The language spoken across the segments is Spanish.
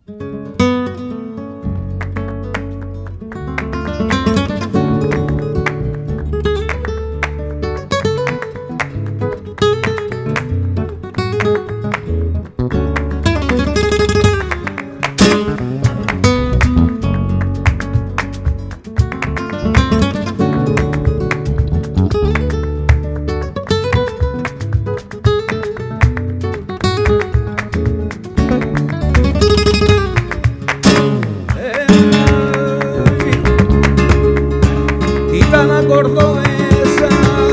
Gitana cordobesa,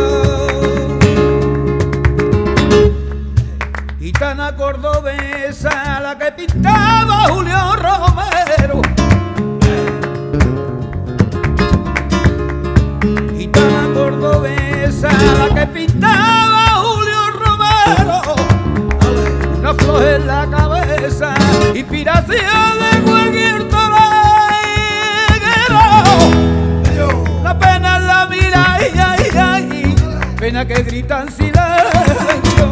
gitana cordobesa, la que pintaba Julio Romero. Gitana cordobesa, la que pintaba Julio Romero. Una flor en la cabeza, inspiración de cualquier torero. La pena en la mira, ay, ay, ay, pena que grita en silencio.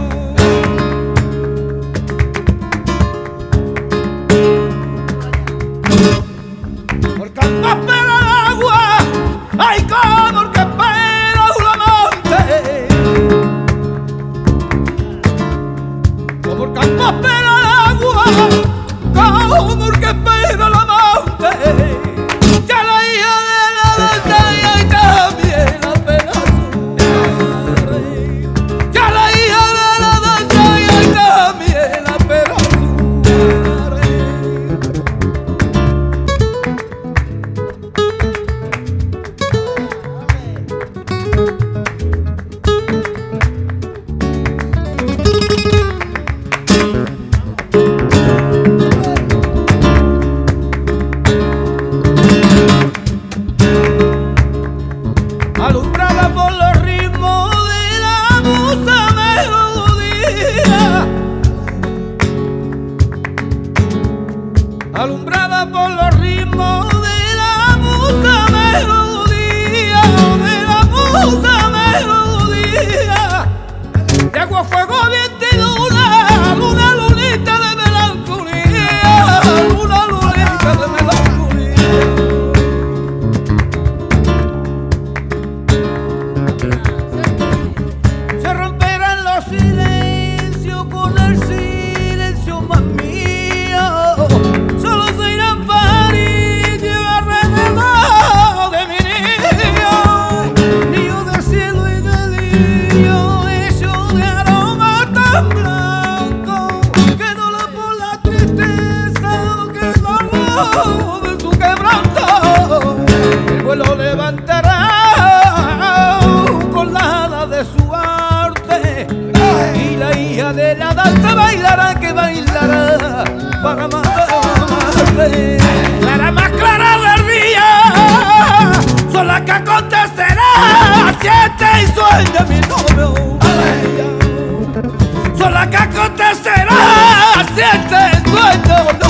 Por campo espera el agua, ay, como el que espera un amante. Como el campo espera el agua, como el que espera el amante. Ya la hija de la dalta y también la pena sufre. Ya la hija de la dalta y también la pena sufre. Alumbrada por los ritmos de la musa melodía, alumbrada por los ritmos de la musa melodía, de la musa melodía, de agua, fuego, viento y luna, luna, lunita de melancolía, luna, lunita de melancolía. Se romperán los silencios con el silencio más mío. Solo se irán parillos alrededor de mi niño. Niño de cielo y delirio, hecho de aroma tan blanco, que no le por la tristeza que es la voz de su quebranto. El vuelo levantará con la ala de su arte, y la hija de la danza bailará, que bailará para amarte. La más clara del día son las que acontecerá, siente y sueña mi novio. Son las que acontecerá, siente y sueña.